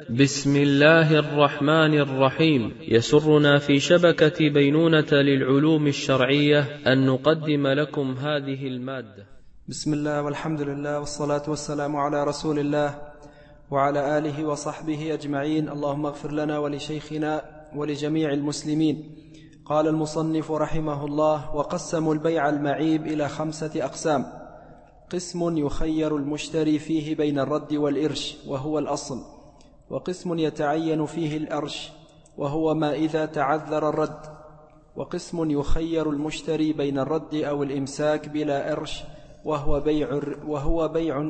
بسم الله الرحمن الرحيم. يسرنا في شبكة بينونة للعلوم الشرعية أن نقدم لكم هذه المادة. بسم الله والحمد لله والصلاة والسلام على رسول الله وعلى آله وصحبه أجمعين. اللهم اغفر لنا ولشيخنا ولجميع المسلمين. قال المصنف رحمه الله: وقسموا البيع المعيب إلى 5 أقسام. قسم يخير المشتري فيه بين الرد والإرش وهو الأصل، وقسم يتعين فيه الأرش وهو ما إذا تعذر الرد، وقسم يخير المشتري بين الرد أو الإمساك بلا أرش وهو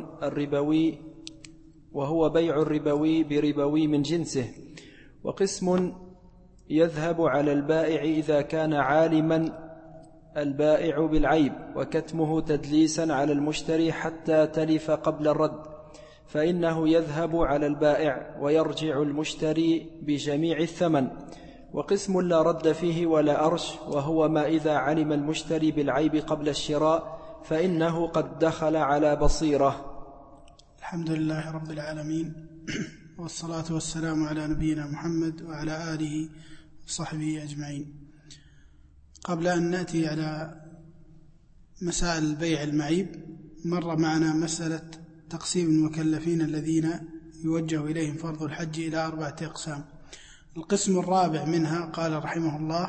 بيع الربوي بربوي من جنسه، وقسم يذهب على البائع إذا كان عالما البائع بالعيب وكتمه تدليسا على المشتري حتى تلف قبل الرد، فإنه يذهب على البائع ويرجع المشتري بجميع الثمن. وقسم لا رد فيه ولا أرش وهو ما إذا علم المشتري بالعيب قبل الشراء فإنه قد دخل على بصيرة. الحمد لله رب العالمين، والصلاة والسلام على نبينا محمد وعلى آله وصحبه أجمعين. قبل أن نأتي على مسائل البيع المعيب، مر معنا مسألة تقسيم المكلفين الذين يوجه إليهم فرض الحج إلى 4 أقسام. القسم الرابع منها قال رحمه الله: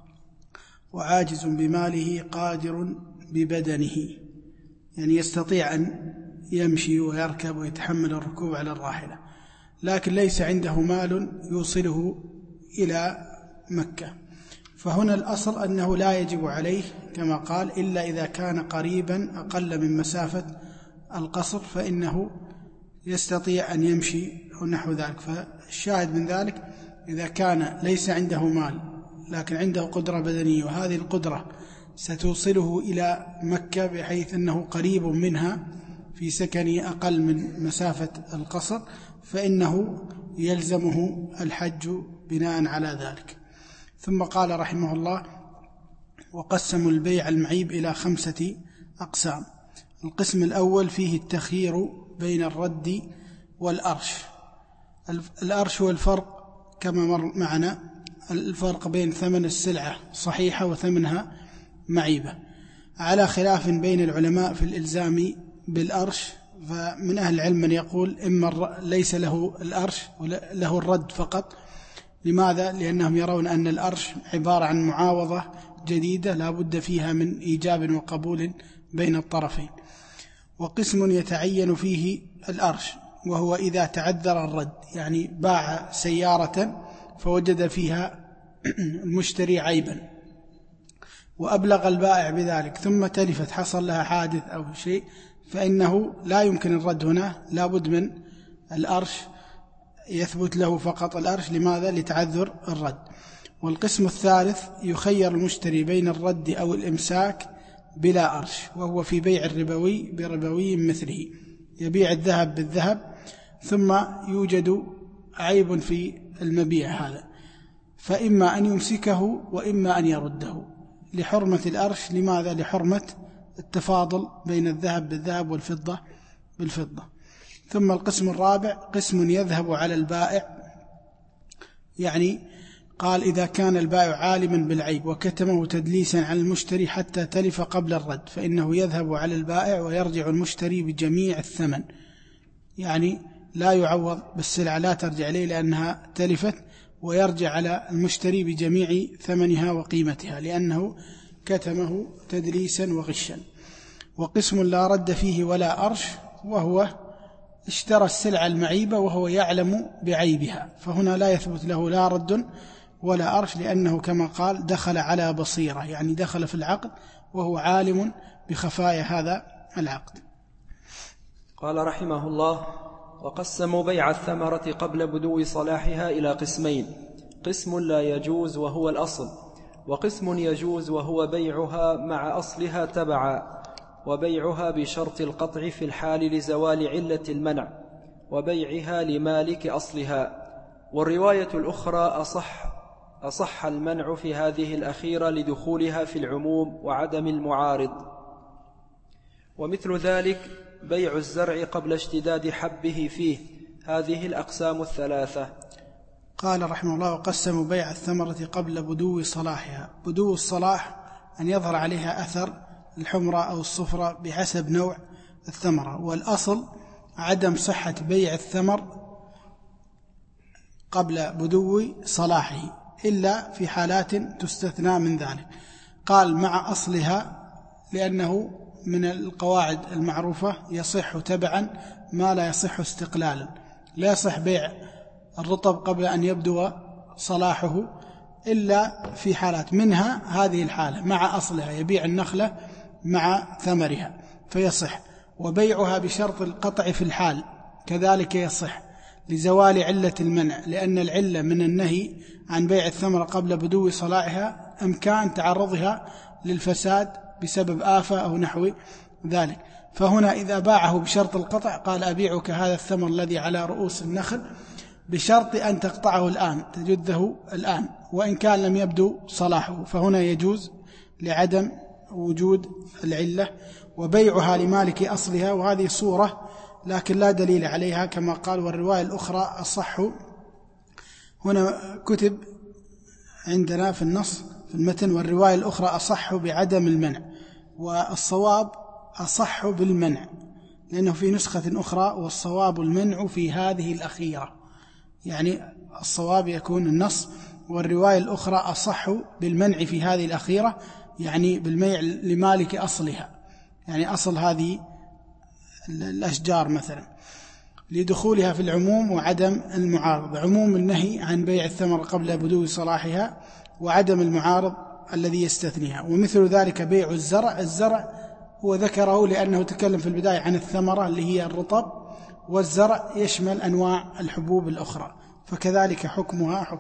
وعاجز بماله قادر ببدنه، يعني يستطيع أن يمشي ويركب ويتحمل الركوب على الراحلة، لكن ليس عنده مال يوصله إلى مكة، فهنا الأصل أنه لا يجب عليه كما قال إلا إذا كان قريبا أقل من مسافة القصر، فإنه يستطيع أن يمشي ونحو ذلك. فالشاهد من ذلك إذا كان ليس عنده مال لكن عنده قدرة بدنية، وهذه القدرة ستوصله إلى مكة بحيث أنه قريب منها في سكن أقل من مسافة القصر، فإنه يلزمه الحج بناء على ذلك. ثم قال رحمه الله: وقسموا البيع المعيب إلى 5 أقسام. القسم الأول فيه التخيير بين الرد والأرش. الأرش هو الفرق كما مر معنا، الفرق بين ثمن السلعة صحيحة وثمنها معيبة، على خلاف بين العلماء في الإلزام بالأرش. فمن أهل العلم من يقول إما ليس له الأرش وله الرد فقط. لماذا؟ لأنهم يرون أن الأرش عبارة عن معاوضة جديدة لا بد فيها من إيجاب وقبول بين الطرفين. وقسم يتعين فيه الأرش وهو إذا تعذر الرد، يعني باع سيارة فوجد فيها المشتري عيبا وأبلغ البائع بذلك ثم تلفت، حصل لها حادث أو شيء، فإنه لا يمكن الرد هنا، لا بد من الأرش، يثبت له فقط الأرش. لماذا؟ لتعذر الرد. والقسم الثالث يخير المشتري بين الرد أو الإمساك بلا أرش، وهو في بيع الربوي بربوي مثله، يبيع الذهب بالذهب ثم يوجد عيب في المبيع هذا، فإما أن يمسكه وإما أن يرده لحرمة الأرش. لماذا؟ لحرمة التفاضل بين الذهب بالذهب والفضة بالفضة. ثم القسم الرابع قسم يذهب على البائع، يعني قال إذا كان البائع عالما بالعيب وكتمه تدليسا على المشتري حتى تلف قبل الرد، فإنه يذهب على البائع ويرجع المشتري بجميع الثمن، يعني لا يعوض بالسلعة، لا ترجع إليه لأنها تلفت، ويرجع على المشتري بجميع ثمنها وقيمتها لأنه كتمه تدليسا وغشا. وقسم لا رد فيه ولا أرش، وهو اشترى السلعة المعيبة وهو يعلم بعيبها، فهنا لا يثبت له لا رد ولا أرش، لأنه كما قال دخل على بصيرة، يعني دخل في العقد وهو عالم بخفايا هذا العقد. قال رحمه الله: وقسموا بيع الثمرة قبل بدو صلاحها إلى قسمين: قسم لا يجوز وهو الأصل، وقسم يجوز وهو بيعها مع أصلها تبعا، وبيعها بشرط القطع في الحال لزوال علة المنع، وبيعها لمالك أصلها. والرواية الأخرى أصح المنع في هذه الأخيرة لدخولها في العموم وعدم المعارض. ومثل ذلك بيع الزرع قبل اشتداد حبه فيه، هذه الأقسام الثلاثة. قال رحمه الله: وقسموا بيع الثمرة قبل بدو صلاحها. بدو الصلاح أن يظهر عليها أثر الحمرة أو الصفرة بحسب نوع الثمرة، والأصل عدم صحة بيع الثمر قبل بدو صلاحه إلا في حالات تستثنى من ذلك. قال مع أصلها، لأنه من القواعد المعروفة يصح تبعا ما لا يصح استقلالا. لا يصح بيع الرطب قبل أن يبدو صلاحه إلا في حالات، منها هذه الحالة مع أصلها، يبيع النخلة مع ثمرها فيصح. وبيعها بشرط القطع في الحال كذلك يصح، لزوال علة المنع، لأن العلة من النهي عن بيع الثمرة قبل بدو صلاحها أمكان تعرضها للفساد بسبب آفة أو نحو ذلك. فهنا إذا باعه بشرط القطع قال: أبيعك هذا الثمر الذي على رؤوس النخل بشرط أن تقطعه الآن، تجده الآن، وإن كان لم يبدو صلاحه، فهنا يجوز لعدم وجود العلة. وبيعها لمالك أصلها، وهذه صورة لكن لا دليل عليها كما قال: والرواية الأخرى أصح. هنا كتب عندنا في النص في المتن: والرواية الأخرى أصح بعدم المنع، والصواب أصح بالمنع، لأنه في نسخة أخرى: والصواب المنع في هذه الأخيرة، يعني الصواب يكون النص، والرواية الأخرى أصح بالمنع في هذه الأخيرة، يعني بالميع لمالك أصلها، يعني أصل هذه الأشجار مثلا، لدخولها في العموم وعدم المعارض. عموم النهي عن بيع الثمر قبل بدو صلاحها، وعدم المعارض الذي يستثنيها. ومثل ذلك بيع الزرع. الزرع هو ذكره لأنه تكلم في البداية عن الثمرة اللي هي الرطب، والزرع يشمل أنواع الحبوب الأخرى، فكذلك حكمها.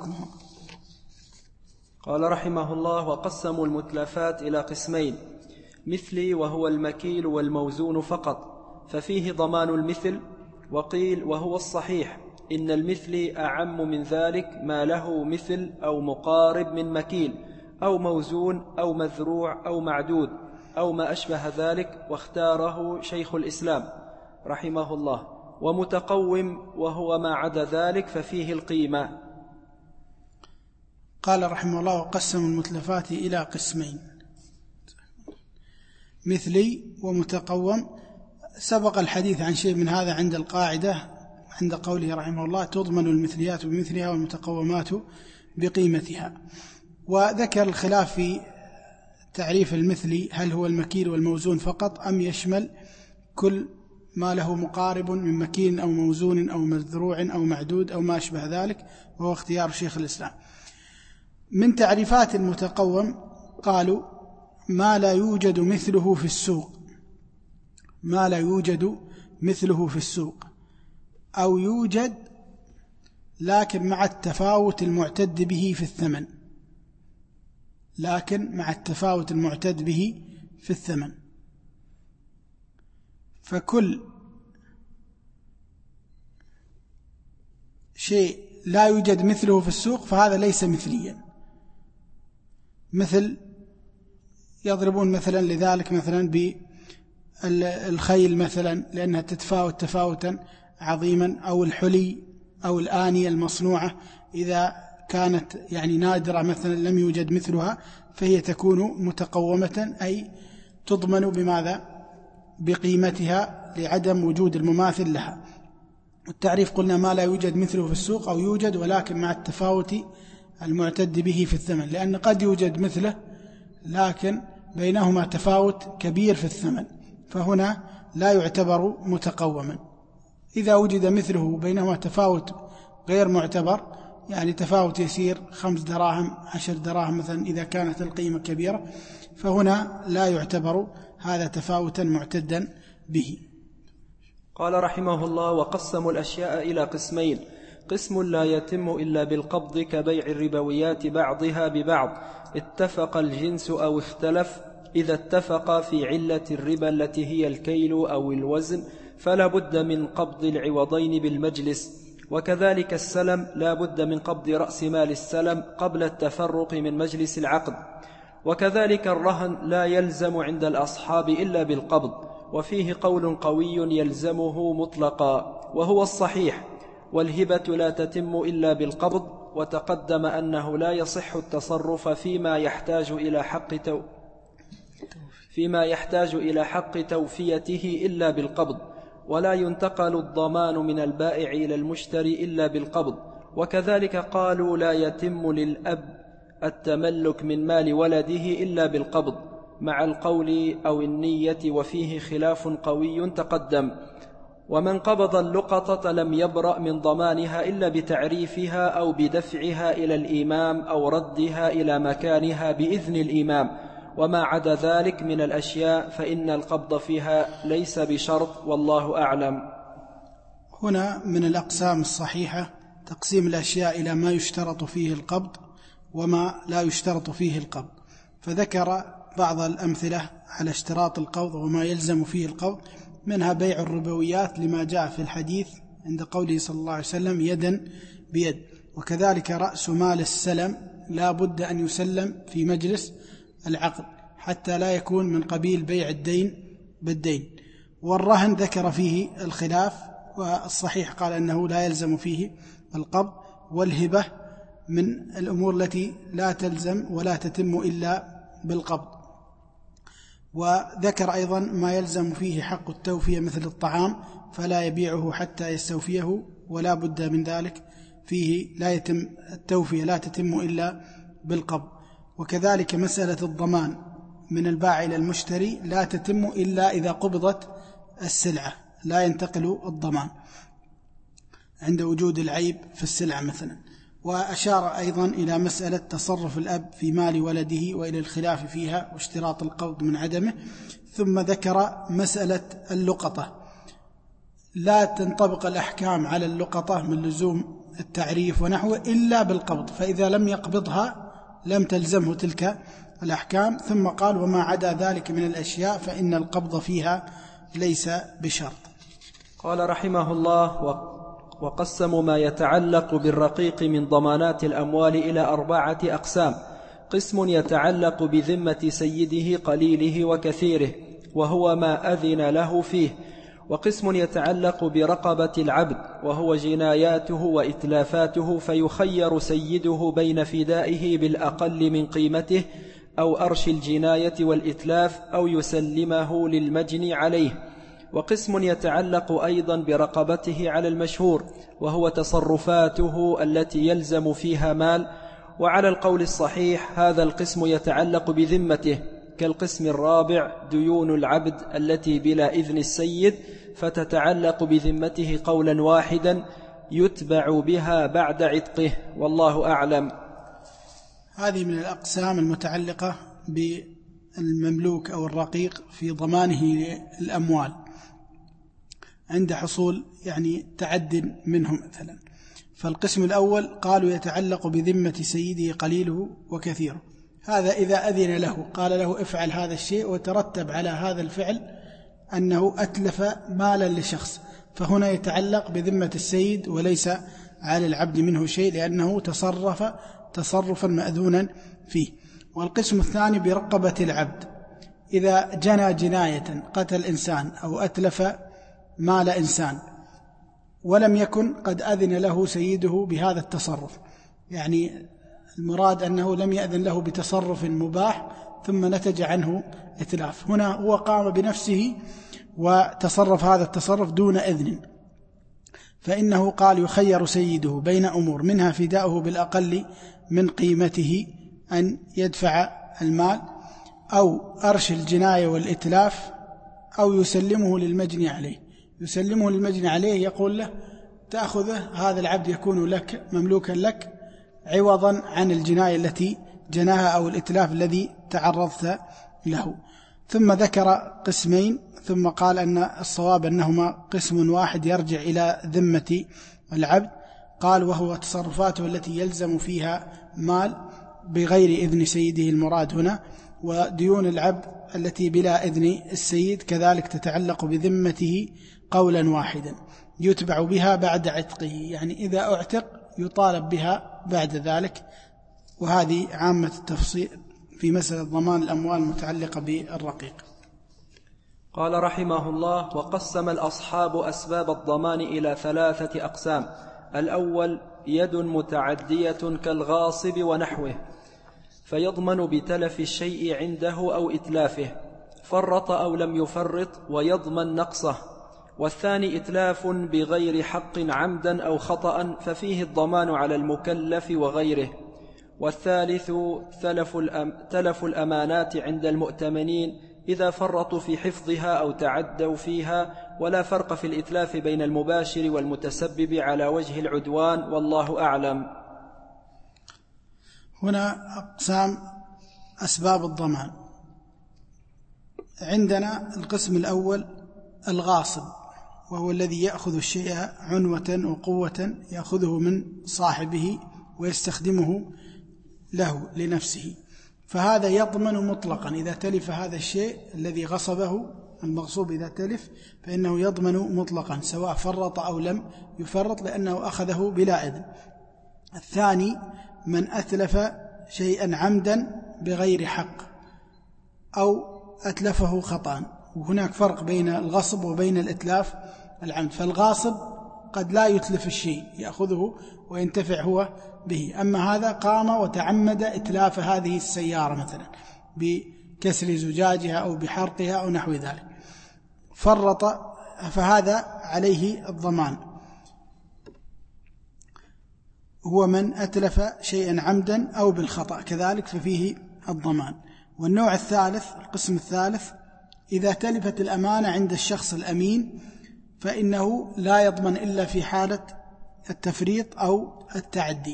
قال رحمه الله: وقسموا المتلفات إلى قسمين: مثلي وهو المكيل والموزون فقط، ففيه ضمان المثل. وقيل وهو الصحيح إن المثل أعم من ذلك، ما له مثل أو مقارب من مكيل أو موزون أو مذروع أو معدود أو ما أشبه ذلك، واختاره شيخ الإسلام رحمه الله. ومتقوم وهو ما عدا ذلك، ففيه القيمة. قال رحمه الله: وقسم المتلفات إلى قسمين: مثلي ومتقوم. سبق الحديث عن شيء من هذا عند القاعدة، عند قوله رحمه الله: تضمن المثليات بمثلها والمتقومات بقيمتها. وذكر الخلاف في تعريف المثلي، هل هو المكيل والموزون فقط أم يشمل كل ما له مقارب من مكيل أو موزون أو مذروع أو معدود أو ما أشبه ذلك، وهو اختيار شيخ الإسلام. من تعريفات المتقوم قالوا: ما لا يوجد مثله في السوق، ما لا يوجد مثله في السوق، أو يوجد لكن مع التفاوت المعتد به في الثمن، لكن مع التفاوت المعتد به في الثمن. فكل شيء لا يوجد مثله في السوق فهذا ليس مثليا. مثل يضربون مثلا لذلك مثلا بالخيل مثلا، لأنها تتفاوت تفاوتا عظيما، أو الحلي أو الآنية المصنوعة إذا كانت يعني نادرة مثلا لم يوجد مثلها، فهي تكون متقومة، أي تضمن بماذا؟ بقيمتها لعدم وجود المماثل لها. التعريف قلنا: ما لا يوجد مثله في السوق، أو يوجد ولكن مع التفاوت المعتد به في الثمن، لأن قد يوجد مثله لكن بينهما تفاوت كبير في الثمن، فهنا لا يعتبر متقوما. إذا وجد مثله بينهما تفاوت غير معتبر، يعني تفاوت يسير 5 دراهم 10 دراهم مثلا إذا كانت القيمة كبيرة، فهنا لا يعتبر هذا تفاوتا معتدا به. قال رحمه الله: وقسموا الأشياء إلى قسمين: قسم لا يتم إلا بالقبض كبيع الربويات بعضها ببعض، اتفق الجنس أو اختلف. إذا اتفق في علة الربا التي هي الكيل أو الوزن فلا بد من قبض العوضين بالمجلس. وكذلك السلم لا بد من قبض رأس مال السلم قبل التفرق من مجلس العقد. وكذلك الرهن لا يلزم عند الأصحاب إلا بالقبض، وفيه قول قوي يلزمه مطلقا وهو الصحيح. والهبة لا تتم إلا بالقبض. وتقدم أنه لا يصح التصرف فيما يحتاج إلى حق توفيته إلا بالقبض، ولا ينتقل الضمان من البائع إلى المشتري إلا بالقبض. وكذلك قالوا لا يتم للأب التملك من مال ولده إلا بالقبض مع القول أو النية، وفيه خلاف قوي تقدم. ومن قبض اللقطة لم يبرأ من ضمانها إلا بتعريفها أو بدفعها إلى الإمام أو ردها إلى مكانها بإذن الإمام، وما عدا ذلك من الأشياء فإن القبض فيها ليس بشرط، والله أعلم. هنا من الأقسام الصحيحة تقسيم الأشياء إلى ما يشترط فيه القبض وما لا يشترط فيه القبض، فذكر بعض الأمثلة على اشتراط القبض وما يلزم فيه القبض، منها بيع الربويات لما جاء في الحديث عند قوله صلى الله عليه وسلم يدا بيد. وكذلك رأس مال السلم لا بد أن يسلم في مجلس العقد حتى لا يكون من قبيل بيع الدين بالدين. والرهن ذكر فيه الخلاف، والصحيح قال أنه لا يلزم فيه القبض. والهبة من الأمور التي لا تلزم ولا تتم إلا بالقبض. وذكر أيضا ما يلزم فيه حق التوفية مثل الطعام، فلا يبيعه حتى يستوفيه، ولا بد من ذلك، فيه لا يتم التوفية لا تتم إلا بالقبض. وكذلك مسألة الضمان من البائع إلى المشتري لا تتم إلا إذا قبضت السلعة، لا ينتقل الضمان عند وجود العيب في السلعة مثلا. وأشار أيضا إلى مسألة تصرف الأب في مال ولده وإلى الخلاف فيها واشتراط القبض من عدمه. ثم ذكر مسألة اللقطة، لا تنطبق الأحكام على اللقطة من لزوم التعريف ونحوه إلا بالقبض، فإذا لم يقبضها لم تلزمه تلك الأحكام. ثم قال وما عدا ذلك من الأشياء فإن القبض فيها ليس بشرط. قال رحمه الله: وقسموا ما يتعلق بالرقيق من ضمانات الأموال إلى 4 أقسام: قسم يتعلق بذمة سيده قليله وكثيره وهو ما أذن له فيه، وقسم يتعلق برقبة العبد وهو جناياته وإتلافاته، فيخير سيده بين فدائه بالأقل من قيمته أو أرش الجناية والإتلاف أو يسلمه للمجني عليه. وقسم يتعلق أيضا برقبته على المشهور وهو تصرفاته التي يلزم فيها مال، وعلى القول الصحيح هذا القسم يتعلق بذمته، كالقسم الرابع ديون العبد التي بلا إذن السيد فتتعلق بذمته قولا واحدا يتبع بها بعد عتقه، والله أعلم. هذه من الأقسام المتعلقة بالمملوك أو الرقيق في ضمانه الأموال عند حصول تعد منهم مثلا. فالقسم الأول قالوا يتعلق بذمة سيده قليله وكثيره، هذا إذا أذن له قال له افعل هذا الشيء وترتب على هذا الفعل أنه أتلف مالا لشخص، فهنا يتعلق بذمة السيد وليس على العبد منه شيء لأنه تصرف تصرفا مأذونا فيه. والقسم الثاني برقبة العبد، إذا جنى جناية قتل إنسان أو أتلف مال إنسان ولم يكن قد أذن له سيده بهذا التصرف، المراد أنه لم يأذن له بتصرف مباح ثم نتج عنه إتلاف، هنا هو قام بنفسه وتصرف هذا التصرف دون إذن، فإنه قال يخير سيده بين أمور، منها فداؤه بالأقل من قيمته أن يدفع المال أو أرش الجناية والإتلاف أو يسلمه للمجني عليه. يسلمه للمجني عليه يقول له تأخذه، هذا العبد يكون لك مملوكا لك عوضا عن الجناية التي جناها أو الإتلاف الذي تعرضت له. ثم ذكر قسمين ثم قال أن الصواب أنهما قسم واحد يرجع إلى ذمة العبد، قال وهو تصرفاته التي يلزم فيها مال بغير إذن سيده المراد هنا، وديون العبد التي بلا إذن السيد كذلك تتعلق بذمته قولا واحدا يتبع بها بعد عتقه، إذا أعتق يطالب بها بعد ذلك. وهذه عامة التفصيل في مسألة ضمان الأموال المتعلقة بالرقيق. قال رحمه الله: وقسم الأصحاب أسباب الضمان إلى 3 أقسام: الأول يد متعدية كالغاصب ونحوه، فيضمن بتلف الشيء عنده أو إتلافه، فرط أو لم يفرط ويضمن نقصه. والثاني إتلاف بغير حق عمدا أو خطأ، ففيه الضمان على المكلف وغيره. والثالث تلف الأمانات عند المؤتمنين إذا فرطوا في حفظها أو تعدوا فيها، ولا فرق في الإتلاف بين المباشر والمتسبب على وجه العدوان، والله أعلم. هنا أقسام أسباب الضمان. عندنا القسم الأول الغاصب، وهو الذي يأخذ الشيء عنوة وقوة، يأخذه من صاحبه ويستخدمه له لنفسه، فهذا يضمن مطلقا إذا تلف هذا الشيء الذي غصبه المغصوب، إذا تلف فإنه يضمن مطلقا سواء فرط أو لم يفرط، لأنه أخذه بلا إذن. الثاني من أتلف شيئا عمدا بغير حق أو أتلفه خطأ، وهناك فرق بين الغصب وبين الإتلاف العمد. فالغاصب قد لا يتلف الشيء، يأخذه وينتفع هو به، أما هذا قام وتعمد إتلاف هذه السيارة مثلا بكسر زجاجها أو بحرقها أو نحو ذلك، فرط، فهذا عليه الضمان، هو من أتلف شيئا عمدا أو بالخطأ كذلك ففيه الضمان. والنوع الثالث، القسم الثالث، إذا تلفت الأمانة عند الشخص الأمين فإنه لا يضمن إلا في حالة التفريط أو التعدي.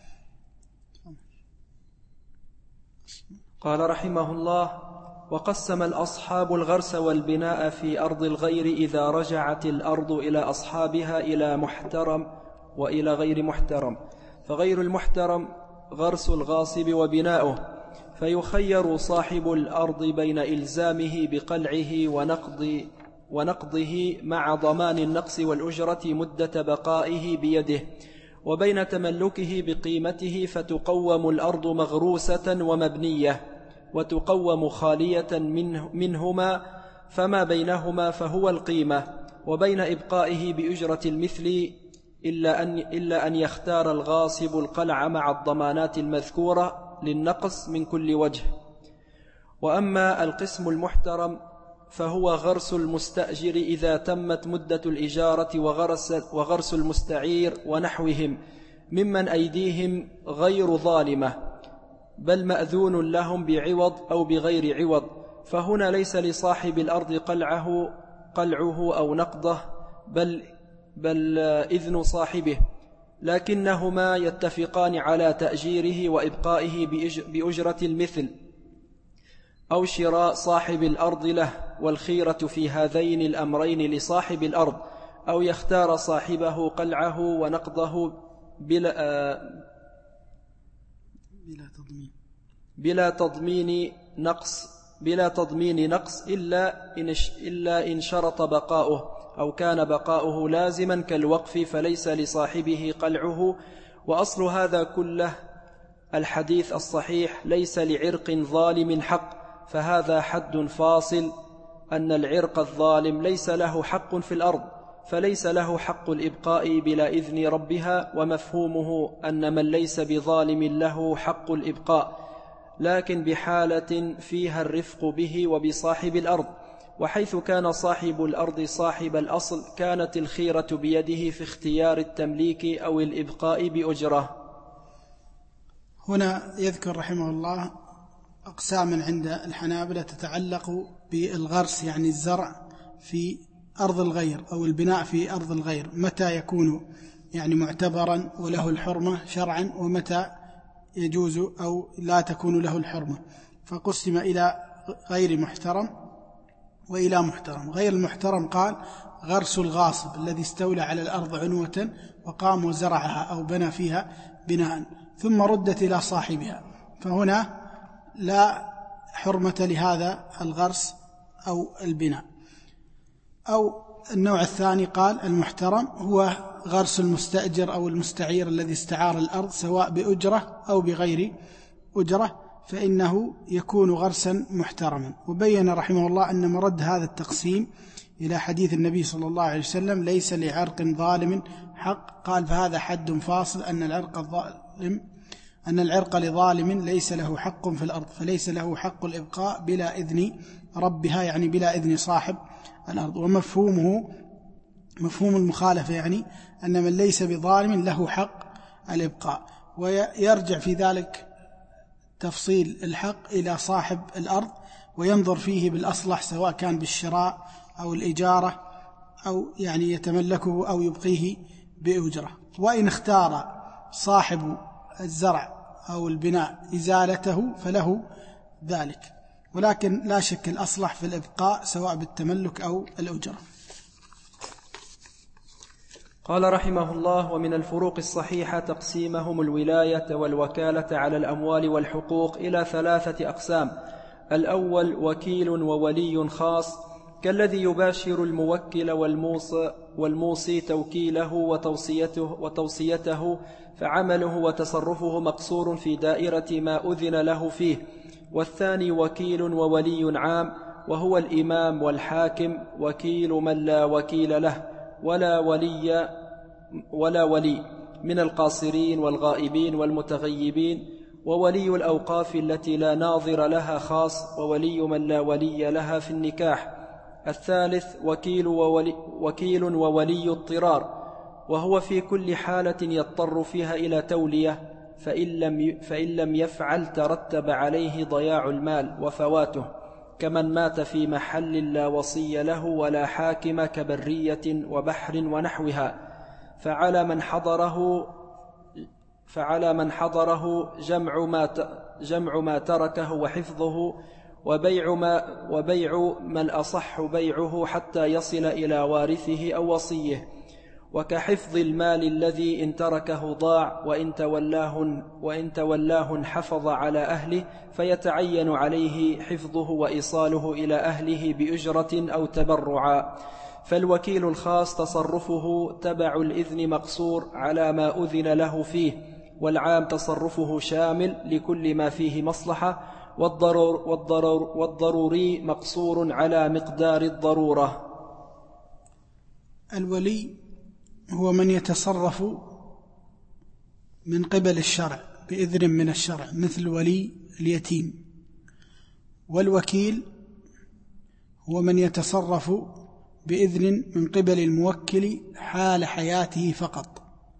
قال رحمه الله: وقسم الأصحاب الغرس والبناء في أرض الغير إذا رجعت الأرض إلى أصحابها إلى محترم وإلى غير محترم. فغير المحترم غرس الغاصب وبناؤه، فيخير صاحب الأرض بين إلزامه بقلعه ونقضه مع ضمان النقص والأجرة مدة بقائه بيده، وبين تملكه بقيمته، فتقوم الأرض مغروسة ومبنية، وتقوم خالية منهما، فما بينهما فهو القيمة، وبين إبقائه بأجرة المثل، إلا أن يختار الغاصب القلع مع الضمانات المذكورة للنقص من كل وجه. وأما القسم المحترم فهو غرس المستأجر إذا تمت مدة الإجارة، وغرس المستعير ونحوهم ممن أيديهم غير ظالمة، بل مأذون لهم بعوض أو بغير عوض، فهنا ليس لصاحب الأرض قلعه أو نقضه، بل إذن صاحبه، لكنهما يتفقان على تأجيره وإبقائه بأجرة المثل، أو شراء صاحب الأرض له، والخيرة في هذين الأمرين لصاحب الأرض، أو يختار صاحبه قلعه ونقضه بلا تضمين نقص إلا إن شرط بقاؤه، أو كان بقاؤه لازما كالوقف، فليس لصاحبه قلعه. وأصل هذا كله الحديث الصحيح: ليس لعرق ظالم حق، فهذا حد فاصل، أن العرق الظالم ليس له حق في الأرض، فليس له حق الإبقاء بلا إذن ربها، ومفهومه أن من ليس بظالم له حق الإبقاء، لكن بحالة فيها الرفق به وبصاحب الأرض. وحيث كان صاحب الأرض صاحب الأصل، كانت الخيرة بيده في اختيار التمليك أو الإبقاء بأجرة. هنا يذكر رحمه الله أقساما عند الحنابلة تتعلق بالغرس، يعني الزرع في أرض الغير أو البناء في أرض الغير، متى يكون يعني معتبرا وله الحرمة شرعا، ومتى يجوز أو لا تكون له الحرمة. فقسم إلى غير محترم وإلى محترم. غير المحترم قال: غرس الغاصب الذي استولى على الأرض عنوة وقام وزرعها أو بنى فيها بناء ثم ردت إلى صاحبها، فهنا لا حرمة لهذا الغرس أو البناء. أو النوع الثاني قال: المحترم هو غرس المستأجر أو المستعير الذي استعار الأرض سواء بأجرة أو بغير أجرة، فإنه يكون غرسا محترما. وبين رحمه الله أن مرد هذا التقسيم إلى حديث النبي صلى الله عليه وسلم: ليس لعرق ظالم حق. قال: فهذا حد فاصل، أن العرق لظالم ليس له حق في الأرض، فليس له حق الإبقاء بلا إذن ربها، يعني بلا إذن صاحب الأرض. ومفهومه مفهوم المخالفة، يعني أن من ليس بظالم له حق الإبقاء. ويرجع في ذلك تفصيل الحق إلى صاحب الأرض، وينظر فيه بالأصلح، سواء كان بالشراء أو الإجارة، أو يعني يتملكه أو يبقيه بأجرة. وإن اختار صاحب الزرع أو البناء إزالته فله ذلك، ولكن لا شك الأصلح في الإبقاء سواء بالتملك أو الأجرة. قال رحمه الله: ومن الفروق الصحيحة تقسيمهم الولاية والوكالة على الأموال والحقوق إلى 3 أقسام. الأول وكيل وولي خاص، كالذي يباشر الموكل والموصي توكيله وتوصيته، فعمله وتصرفه مقصور في دائرة ما أذن له فيه. والثاني وكيل وولي عام، وهو الإمام والحاكم، وكيل من لا وكيل له ولا ولي من القاصرين والغائبين والمتغيبين، وولي الأوقاف التي لا ناظر لها خاص، وولي من لا ولي لها في النكاح. الثالث وكيل وولي اضطرار، وهو في كل حالة يضطر فيها إلى تولية، فإن لم يفعل ترتب عليه ضياع المال وفواته، كمن مات في محل لا وصي له ولا حاكم، كبرية وبحر ونحوها. فعلى من حضره جمع ما تركه وحفظه، وبيع من أصح بيعه حتى يصل إلى وارثه أو وصيه، وكحفظ المال الذي إن تركه ضاع، وإن تولاه حفظ على أهله، فيتعين عليه حفظه وإيصاله إلى أهله بأجرة أو تبرعا. فالوكيل الخاص تصرفه تبع الإذن مقصور على ما أذن له فيه، والعام تصرفه شامل لكل ما فيه مصلحة، والضروري مقصور على مقدار الضرورة. الولي هو من يتصرف من قبل الشرع بإذن من الشرع، مثل ولي اليتيم. والوكيل هو من يتصرف بإذن من قبل الموكل حال حياته فقط.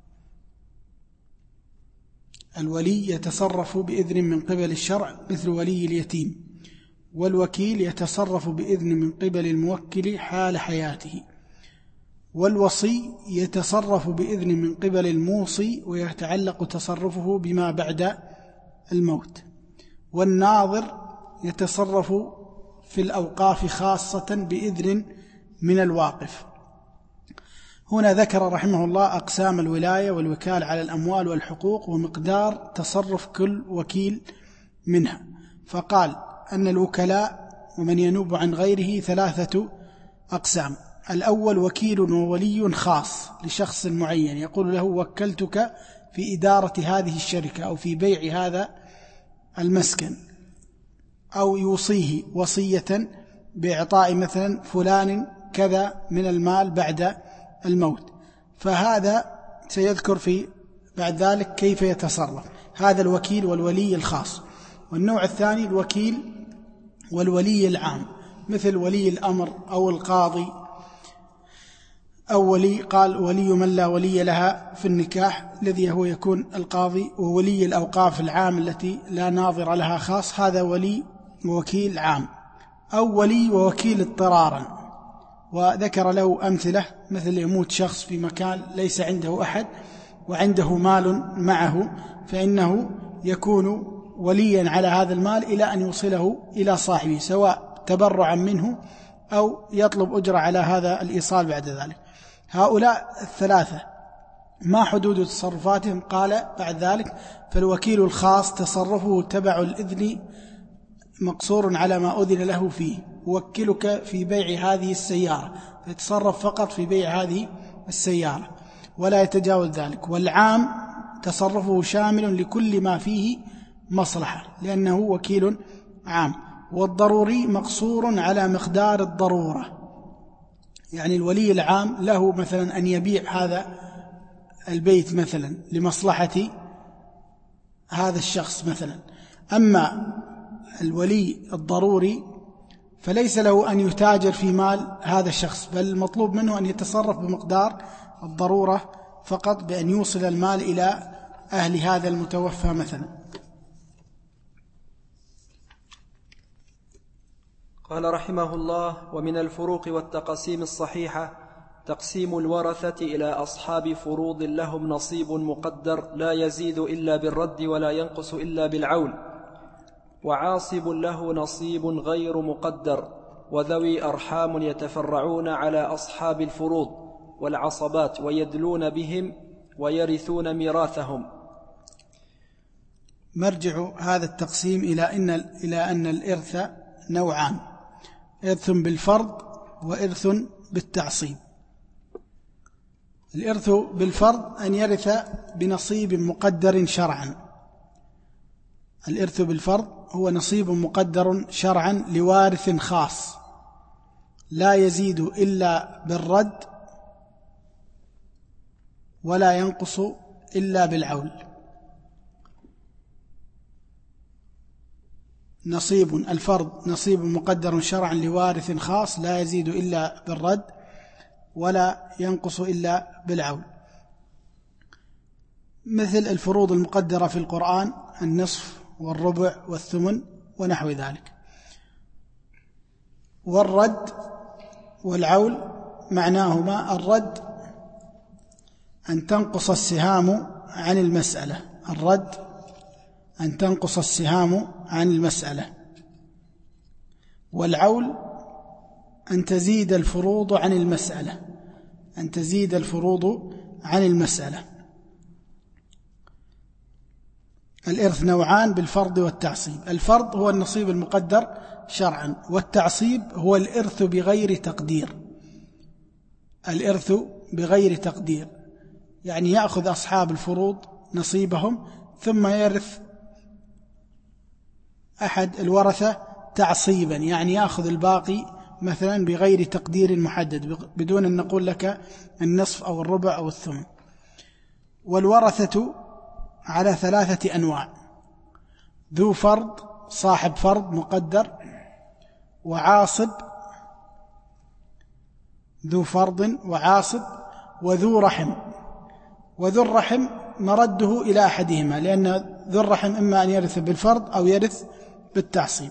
الولي يتصرف بإذن من قبل الشرع مثل ولي اليتيم، والوكيل يتصرف بإذن من قبل الموكل حال حياته. والوصي يتصرف بإذن من قبل الموصي، ويتعلق تصرفه بما بعد الموت. والناظر يتصرف في الأوقاف خاصة بإذن من الواقف. هنا ذكر رحمه الله أقسام الولاية والوكالة على الأموال والحقوق ومقدار تصرف كل وكيل منها، فقال أن الوكلاء ومن ينوب عن غيره 3 أقسام. الأول وكيل وولي خاص لشخص معين، يقول له: وكلتك في إدارة هذه الشركة أو في بيع هذا المسكن، أو يوصيه وصية بإعطاء مثلا فلان كذا من المال بعد الموت. فهذا سيذكر في بعد ذلك كيف يتصرف. هذا الوكيل والولي الخاص. والنوع الثاني الوكيل والولي العام، مثل ولي الأمر أو القاضي، أو ولي قال ولي من لا ولي لها في النكاح الذي هو يكون القاضي، وولي الأوقاف العام التي لا ناظر لها خاص، هذا ولي ووكيل عام. أو ولي ووكيل اضطرارا، وذكر له أمثلة، مثل يموت شخص في مكان ليس عنده أحد وعنده مال معه، فإنه يكون وليا على هذا المال إلى أن يوصله إلى صاحبه، سواء تبرعا منه أو يطلب أجرة على هذا الإيصال بعد ذلك. هؤلاء 3 ما حدود تصرفاتهم؟ قال بعد ذلك: فالوكيل الخاص تصرفه تبع الإذن مقصور على ما أذن له فيه، وكلك في بيع هذه السيارة، فيتصرف فقط في بيع هذه السيارة ولا يتجاوز ذلك. والعام تصرفه شامل لكل ما فيه مصلحة لأنه وكيل عام. والضروري مقصور على مقدار الضرورة، يعني الولي العام له مثلا أن يبيع هذا البيت مثلا لمصلحة هذا الشخص مثلا. أما الولي الضروري فليس له أن يتاجر في مال هذا الشخص، بل المطلوب منه أن يتصرف بمقدار الضرورة فقط، بأن يوصل المال إلى أهل هذا المتوفى مثلا. قال رحمه الله: ومن الفروق والتقسيم الصحيحة تقسيم الورثة إلى أصحاب فروض لهم نصيب مقدر لا يزيد إلا بالرد ولا ينقص إلا بالعول، وعاصب له نصيب غير مقدر، وذوي أرحام يتفرعون على أصحاب الفروض والعصبات ويدلون بهم ويرثون ميراثهم. مرجع هذا التقسيم إلى أن الإرث نوعان: إرث بالفرض وإرث بالتعصيب. الإرث بالفرض أن يرث بنصيب مقدر شرعا. الإرث بالفرض هو نصيب مقدر شرعا لوارث خاص لا يزيد إلا بالرد ولا ينقص إلا بالعول. نصيب الفرض نصيب مقدر شرعا لوارث خاص لا يزيد إلا بالرد ولا ينقص إلا بالعول، مثل الفروض المقدرة في القرآن: النصف والربع والثمن ونحو ذلك. والرد والعول معناهما: الرد أن تنقص السهام عن المسألة، الرد أن تنقص السهام عن المسألة، والعول أن تزيد الفروض عن المسألة، أن تزيد الفروض عن المسألة. الإرث نوعان بالفرض والتعصيب. الفرض هو النصيب المقدر شرعا، والتعصيب هو الإرث بغير تقدير. الإرث بغير تقدير يعني يأخذ أصحاب الفروض نصيبهم ثم يرث أحد الورثة تعصيبا، يعني يأخذ الباقي مثلا بغير تقدير محدد، بدون أن نقول لك النصف أو الربع أو الثمن. والورثة على 3 أنواع: ذو فرض صاحب فرض مقدر، وعاصب ذو فرض وعاصب، وذو رحم. وذو الرحم مرده إلى أحدهما، لأن ذو الرحم إما أن يرث بالفرض أو يرث بالتعصيب.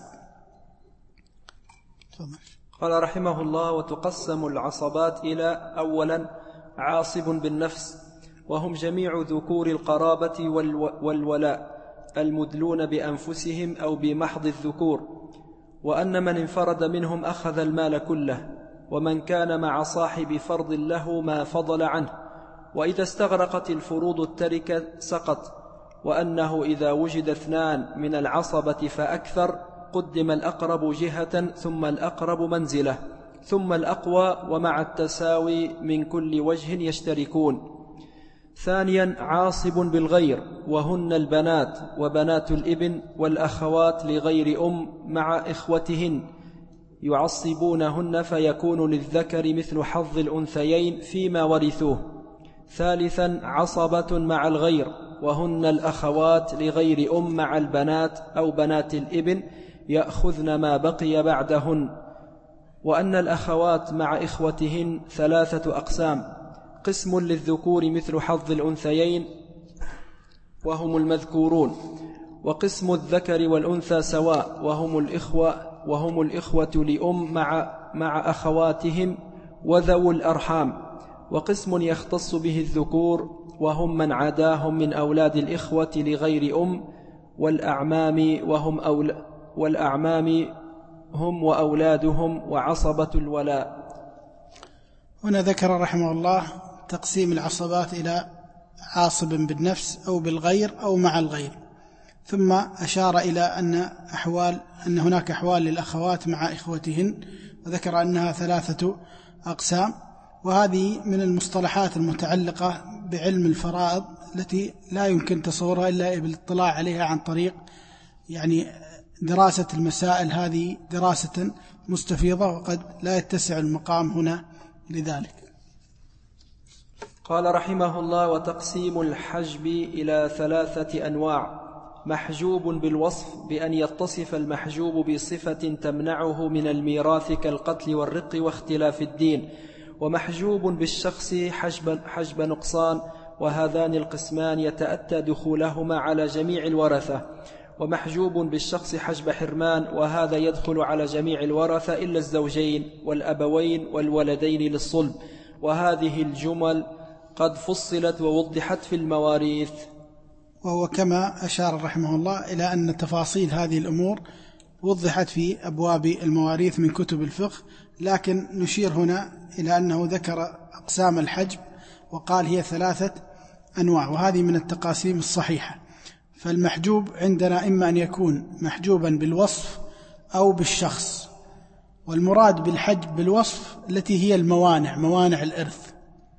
قال رحمه الله: وتقسم العصبات إلى: أولا عاصب بالنفس، وهم جميع ذكور القرابة والولاء المدلون بأنفسهم أو بمحض الذكور، وأن من انفرد منهم أخذ المال كله، ومن كان مع صاحب فرض له ما فضل عنه، وإذا استغرقت الفروض التركة سقط، وأنه إذا وجد 2 من العصبة فأكثر قدم الأقرب جهة ثم الأقرب منزلة ثم الأقوى، ومع التساوي من كل وجه يشتركون. ثانيا عاصب بالغير، وهن البنات وبنات الابن والأخوات لغير مع إخوتهن، يعصبونهن فيكون للذكر مثل حظ الأنثيين فيما ورثوه. ثالثا عصبة مع الغير، وهن الأخوات لغير مع البنات أو بنات الابن، يأخذن ما بقي بعدهن. وأن الأخوات مع إخوتهن 3 أقسام: قسم للذكور مثل حظ الأنثيين وهم المذكورون، وقسم الذكر والأنثى سواء وهم الإخوة لأم مع أخواتهم وذو الأرحام، وقسم يختص به الذكور وهم من عداهم من أولاد الإخوة لغير والأعمام هم وأولادهم وعصبة الولاء. هنا ذكر رحمه الله تقسيم العصبات إلى عاصب بالنفس أو بالغير أو مع الغير، ثم أشار إلى أن هناك أحوال للأخوات مع إخوتهن، وذكر أنها 3 أقسام. وهذه من المصطلحات المتعلقة بعلم الفرائض التي لا يمكن تصورها إلا بالاطلاع عليها عن طريق دراسة المسائل. هذه دراسة مستفيضة، وقد لا يتسع المقام هنا لذلك. قال رحمه الله: وتقسيم الحجب إلى 3 أنواع: محجوب بالوصف بأن يتصف المحجوب بصفة تمنعه من الميراث كالقتل والرق واختلاف الدين، ومحجوب بالشخص حجب نقصان، وهذان القسمان يتأتى دخولهما على جميع الورثة، ومحجوب بالشخص حجب حرمان، وهذا يدخل على جميع الورثة إلا الزوجين والأبوين والولدين للصلب، وهذه الجمل قد فصلت ووضحت في المواريث. وهو كما أشار رحمه الله إلى أن تفاصيل هذه الأمور وضحت في أبواب المواريث من كتب الفقه، لكن نشير هنا إلى أنه ذكر أقسام الحجب وقال هي 3 أنواع، وهذه من التقاسيم الصحيحة. فالمحجوب عندنا إما أن يكون محجوبا بالوصف أو بالشخص، والمراد بالحجب بالوصف التي هي الموانع، موانع الإرث.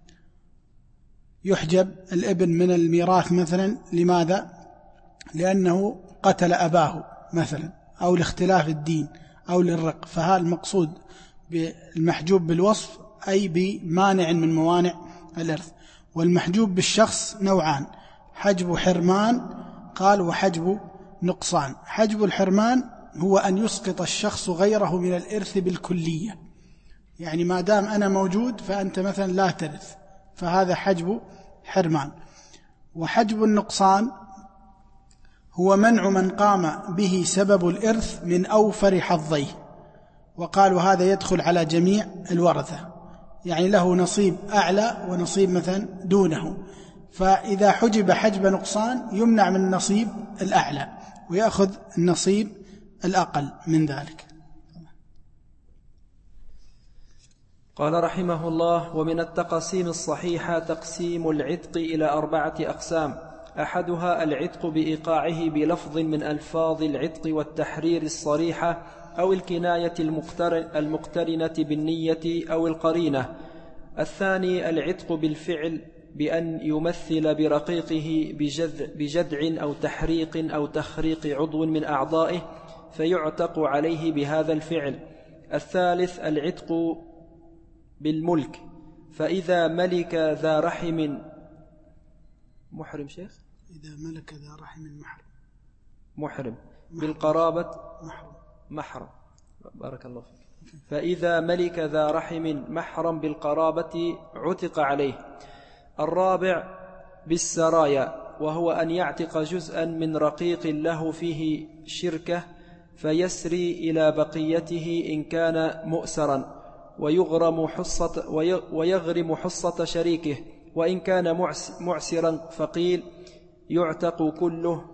يحجب الابن من الميراث مثلا، لماذا؟ لأنه قتل أباه مثلا، أو لاختلاف الدين أو للرق، فهذا المقصود بالمحجوب بالوصف أي بمانع من موانع الإرث. والمحجوب بالشخص نوعان: حجب حرمان قال وحجب نقصان. حجب الحرمان هو أن يسقط الشخص غيره من الإرث بالكلية، يعني ما دام أنا موجود فأنت مثلا لا ترث، فهذا حجب حرمان. وحجب النقصان هو منع من قام به سبب الإرث من أوفر حظيه، وقالوا هذا يدخل على جميع الورثة، يعني له نصيب أعلى ونصيب مثلا دونه، فإذا حجب حجب نقصان يمنع من النصيب الأعلى ويأخذ النصيب الأقل من ذلك. قال رحمه الله: ومن التقسيم الصحيحة تقسيم العتق إلى 4 أقسام: أحدها العتق بإيقاعه بلفظ من ألفاظ العتق والتحرير الصريحة أو الكناية المقترنة بالنية أو القرينة. الثاني العتق بالفعل بأن يمثل برقيقه بجدع أو تحريق أو تخريق عضو من أعضائه فيعتق عليه بهذا الفعل. الثالث العتق بالملك، فإذا ملك ذا رحم محرم شيخ إذا ملك ذا رحم محرم بالقرابة محرم بارك الله فيك، فإذا ملك ذا رحم محرم بالقرابة عتق عليه. الرابع بالسرايا، وهو أن يعتق جزءا من رقيق له فيه شركة فيسري إلى بقيته إن كان مؤسرا، ويغرم حصة شريكه، وإن كان معسرا فقيل يعتق كله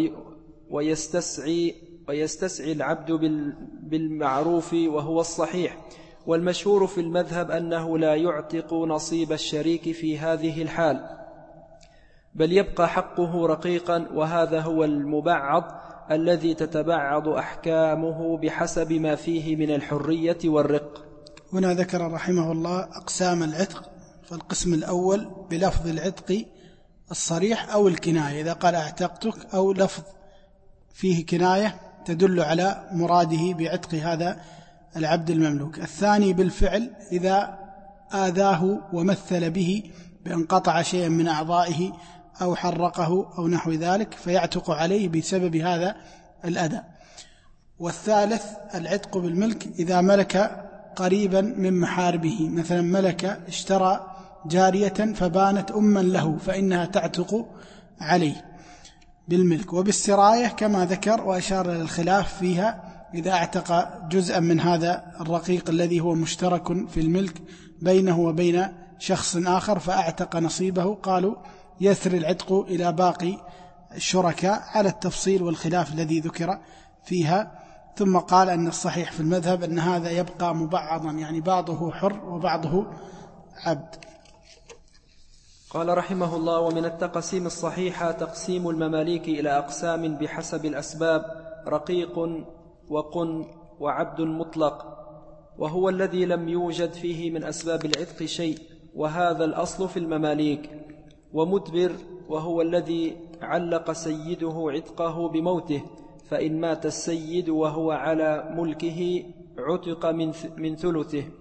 ويستسعي العبد بالمعروف وهو الصحيح. والمشهور في المذهب أنه لا يعتق نصيب الشريك في هذه الحال، بل يبقى حقه رقيقا، وهذا هو المبعض الذي تتبعض أحكامه بحسب ما فيه من الحرية والرق. هنا ذكر رحمه الله أقسام العتق، فالقسم الأول بلفظ العتق الصريح أو الكناية، إذا قال اعتقتك، أو لفظ فيه كناية تدل على مراده بعتق هذا العبد المملوك. الثاني بالفعل، إذا آذاه ومثل به بأن قطع شيئا من أعضائه أو حرقه أو نحو ذلك فيعتق عليه بسبب هذا الأذى. والثالث العتق بالملك، إذا ملك قريبا من محاربه، مثلا ملك اشترى جارية فبانت أما له فإنها تعتق عليه بالملك. وبالسراية كما ذكر وأشار إلى الخلاف فيها، إذا اعتق جزءا من هذا الرقيق الذي هو مشترك في الملك بينه وبين شخص آخر فأعتق نصيبه، قالوا يسري العتق إلى باقي الشركاء على التفصيل والخلاف الذي ذكر فيها. ثم قال أن الصحيح في المذهب أن هذا يبقى مبعضا، يعني بعضه حر وبعضه عبد. قال رحمه الله: ومن التقسيم الصحيحة تقسيم المماليك إلى أقسام بحسب الأسباب: رقيق وقن وعبد مطلق، وهو الذي لم يوجد فيه من أسباب العتق شيء، وهذا الأصل في المماليك. ومدبر، وهو الذي علق سيده عتقه بموته، فإن مات السيد وهو على ملكه عتق من ثلثه.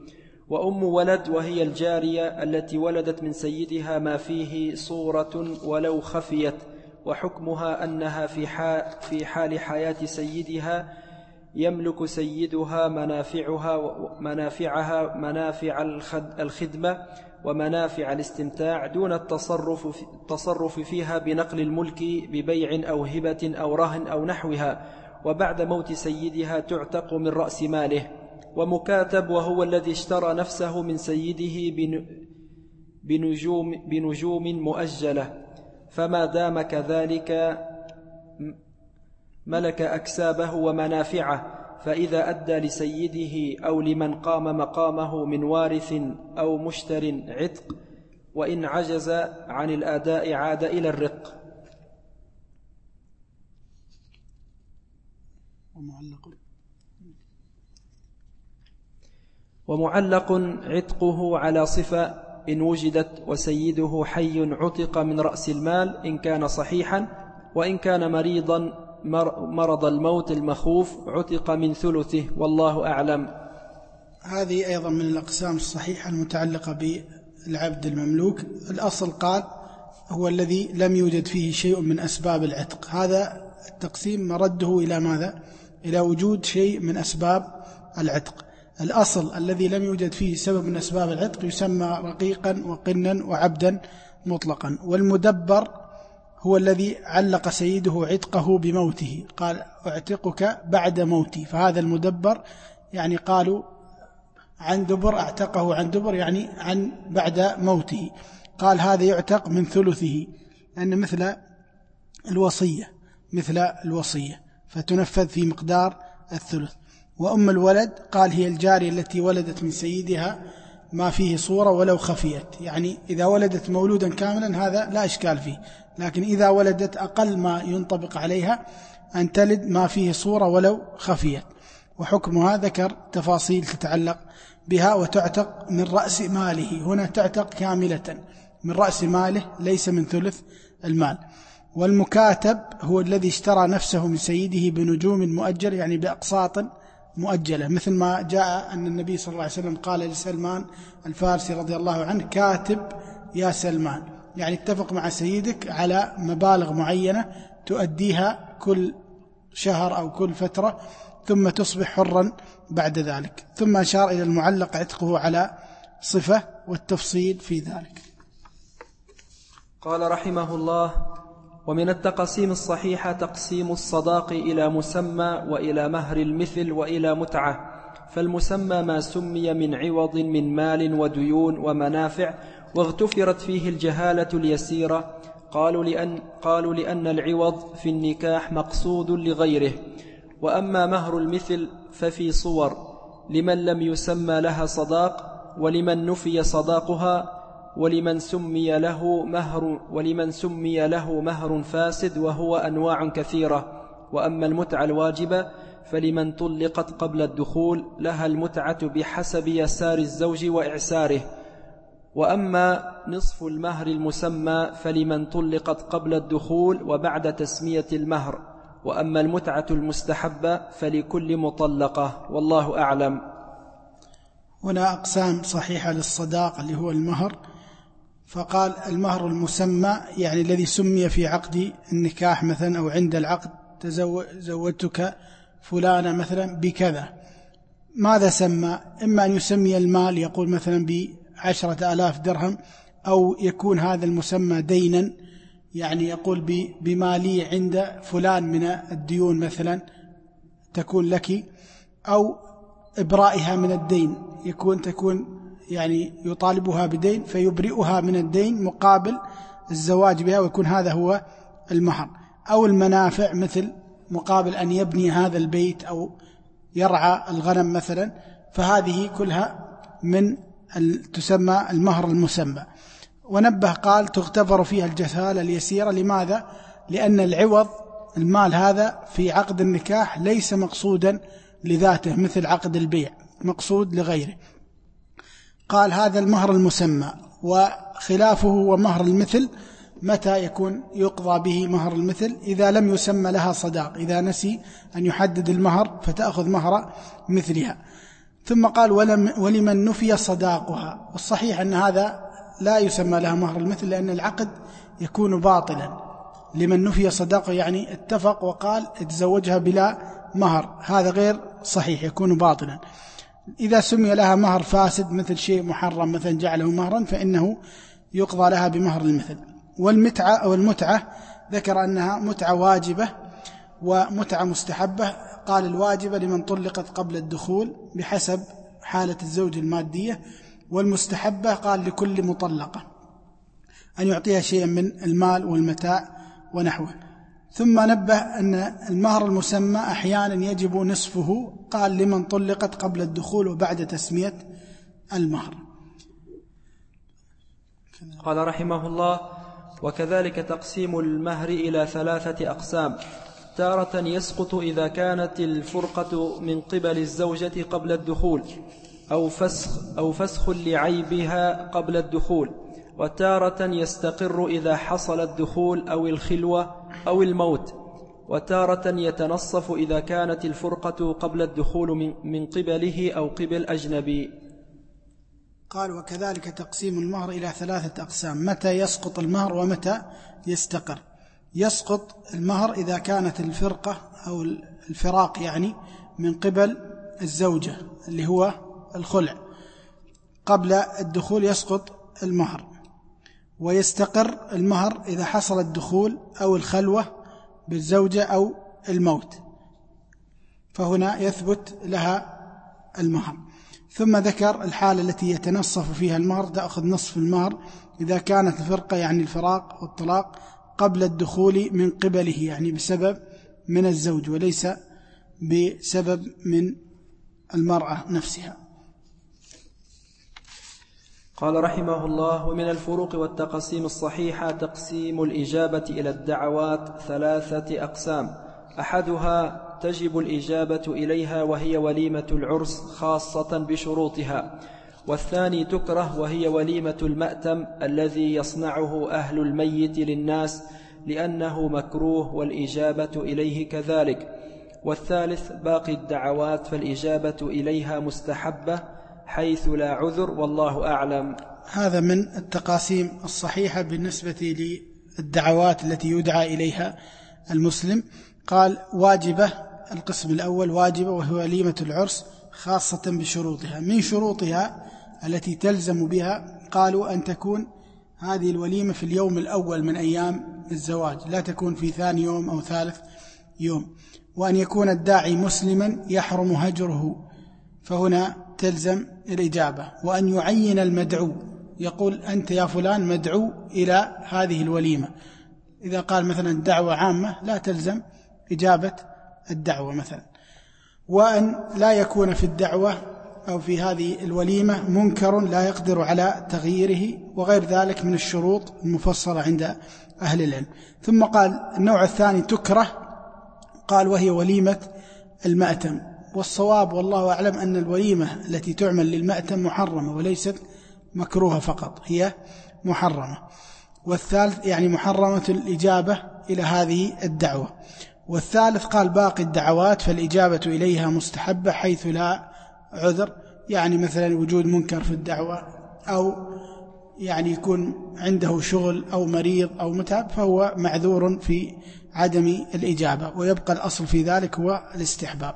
وأم ولد وهي الجارية التي ولدت من سيدها ما فيه صورة ولو خفيت، وحكمها أنها في حال حياة سيدها يملك سيدها منافع الخدمة ومنافع الاستمتاع دون التصرف فيها بنقل الملك ببيع أو هبة أو رهن أو نحوها، وبعد موت سيدها تعتق من رأس ماله. ومكاتب وهو الذي اشترى نفسه من سيده بنجوم مؤجلة، فما دام كذلك ملك أكسابه ومنافعه، فإذا أدى لسيده أو لمن قام مقامه من وارث أو مشتر عتق، وإن عجز عن الأداء عاد إلى الرق. ومعلق عتقه على صفة إن وجدت وسيده حي عتق من رأس المال إن كان صحيحا، وإن كان مريضا مرض الموت المخوف عتق من ثلثه، والله أعلم. هذه أيضا من الأقسام الصحيحة المتعلقة بالعبد المملوك. الأصل قال هو الذي لم يوجد فيه شيء من أسباب العتق. هذا التقسيم مرده إلى ماذا؟ إلى وجود شيء من أسباب العتق. الأصل الذي لم يوجد فيه سبب من أسباب العتق يسمى رقيقا وقنا وعبدا مطلقا. والمدبر هو الذي علق سيده عتقه بموته، قال اعتقك بعد موتي، فهذا المدبر. يعني قالوا عن دبر، اعتقه عن دبر يعني عن بعد موته. قال هذا يعتق من ثلثه، لأن مثل الوصية فتنفذ في مقدار الثلث. وأم الولد قال هي الجارية التي ولدت من سيدها ما فيه صورة ولو خفيت، يعني إذا ولدت مولودا كاملا هذا لا إشكال فيه، لكن إذا ولدت أقل ما ينطبق عليها أن تلد ما فيه صورة ولو خفيت. وحكمها ذكر تفاصيل تتعلق بها، وتعتق من رأس ماله. هنا تعتق كاملة من رأس ماله ليس من ثلث المال. والمكاتب هو الذي اشترى نفسه من سيده بنجوم مؤجل، يعني بأقساط مؤجلة، مثل ما جاء أن النبي صلى الله عليه وسلم قال لسلمان الفارسي رضي الله عنه كاتب يا سلمان، يعني اتفق مع سيدك على مبالغ معينة تؤديها كل شهر أو كل فترة، ثم تصبح حرا بعد ذلك. ثم أشار إلى المعلق عتقه على صفة والتفصيل في ذلك. قال رحمه الله: ومن التقسيم الصحيحة تقسيم الصداق إلى مسمى وإلى مهر المثل وإلى متعة. فالمسمى ما سمي من عوض من مال وديون ومنافع، واغتفرت فيه الجهالة اليسيرة. قالوا لأن العوض في النكاح مقصود لغيره. وأما مهر المثل ففي صور: لمن لم يسمى لها صداق، ولمن نفي صداقها، ولمن سمي له مهر فاسد، وهو أنواع كثيرة. وأما المتعة الواجبة فلمن طلقت قبل الدخول لها المتعة بحسب يسار الزوج وإعساره. وأما نصف المهر المسمى فلمن طلقت قبل الدخول وبعد تسمية المهر. وأما المتعة المستحبة فلكل مطلقة، والله أعلم. هنا أقسام صحيحة للصداق اللي هو المهر. فقال المهر المسمى يعني الذي سمي في عقد النكاح مثلا، أو عند العقد زوجتك فلانة مثلا بكذا. ماذا سمى؟ إما أن يسمي المال، يقول مثلا ب10,000 درهم، أو يكون هذا المسمى دينا، يعني يقول بمالي عند فلان من الديون مثلا تكون لك، أو إبرائها من الدين، تكون يعني يطالبها بدين فيبرئها من الدين مقابل الزواج بها، ويكون هذا هو المهر. أو المنافع مثل مقابل أن يبني هذا البيت أو يرعى الغنم مثلا، فهذه كلها من تسمى المهر المسمى. ونبه قال تغتفر فيها الجهالة اليسيرة. لماذا؟ لأن العوض المال هذا في عقد النكاح ليس مقصودا لذاته مثل عقد البيع، مقصود لغيره. قال هذا المهر المسمى. وخلافه ومهر المثل متى يكون يقضى به مهر المثل؟ إذا لم يسمى لها صداق، إذا نسي أن يحدد المهر فتأخذ مهر مثلها. ثم قال ولمن نفي صداقها. والصحيح أن هذا لا يسمى لها مهر المثل، لأن العقد يكون باطلا. لمن نفي صداقه يعني اتفق وقال اتزوجها بلا مهر، هذا غير صحيح، يكون باطلا. إذا سمي لها مهر فاسد مثل شيء محرم مثلا جعله مهرا فإنه يقضى لها بمهر المثل. والمتعة ذكر أنها متعة واجبة ومتعة مستحبة. قال الواجبة لمن طلقت قبل الدخول بحسب حالة الزوج المادية، والمستحبة قال لكل مطلقة أن يعطيها شيئا من المال والمتاع ونحوه. ثم نبه أن المهر المسمى أحيانا يجب نصفه، قال لمن طلقت قبل الدخول وبعد تسمية المهر. قال رحمه الله: وكذلك تقسيم المهر إلى 3 أقسام: تارة يسقط إذا كانت الفرقة من قبل الزوجة قبل الدخول أو فسخ لعيبها قبل الدخول، وتارة يستقر إذا حصل الدخول أو الخلوة أو الموت، وتارة يتنصف إذا كانت الفرقة قبل الدخول من قبله أو قبل أجنبي. قال: وكذلك تقسيم المهر إلى 3 أقسام: متى يسقط المهر ومتى يستقر. يسقط المهر إذا كانت الفرقة أو الفراق يعني من قبل الزوجة اللي هو الخلع قبل الدخول يسقط المهر. ويستقر المهر إذا حصل الدخول أو الخلوة بالزوجة أو الموت، فهنا يثبت لها المهر. ثم ذكر الحالة التي يتنصف فيها المهر، تأخذ نصف المهر إذا كانت الفرقة يعني الفراق والطلاق قبل الدخول من قبله، يعني بسبب من الزوج وليس بسبب من المرأة نفسها. قال رحمه الله: ومن الفروق والتقسيم الصحيحة تقسيم الإجابة إلى الدعوات 3 أقسام: أحدها تجب الإجابة إليها وهي وليمة العرس خاصة بشروطها، والثاني تكره وهي وليمة المأتم الذي يصنعه أهل الميت للناس لأنه مكروه والإجابة إليه كذلك، والثالث باقي الدعوات فالإجابة إليها مستحبة حيث لا عذر، والله أعلم. هذا من التقاسيم الصحيحة بالنسبة للدعوات التي يدعى إليها المسلم. قال: واجبة، القسم الأول واجبة وهو وليمة العرس خاصة بشروطها. من شروطها التي تلزم بها قالوا أن تكون هذه الوليمة في اليوم الأول من أيام الزواج، لا تكون في ثاني يوم أو ثالث يوم، وأن يكون الداعي مسلما يحرم هجره، فهنا تلزم الإجابة، وأن يعين المدعو، يقول أنت يا فلان مدعو إلى هذه الوليمة. إذا قال مثلا دعوة عامة لا تلزم إجابة الدعوة مثلا. وأن لا يكون في الدعوة أو في هذه الوليمة منكر لا يقدر على تغييره، وغير ذلك من الشروط المفصلة عند أهل العلم. ثم قال النوع الثاني تكره، قال وهي وليمة المأتم. والصواب والله أعلم أن الوليمة التي تعمل للمأتم محرمة وليست مكروهة فقط، هي محرمة. والثالث يعني محرمة الإجابة إلى هذه الدعوة. والثالث قال باقي الدعوات فالإجابة إليها مستحبة حيث لا عذر، يعني مثلا وجود منكر في الدعوة، أو يعني يكون عنده شغل أو مريض أو متعب فهو معذور في عدم الإجابة، ويبقى الأصل في ذلك هو الاستحباب.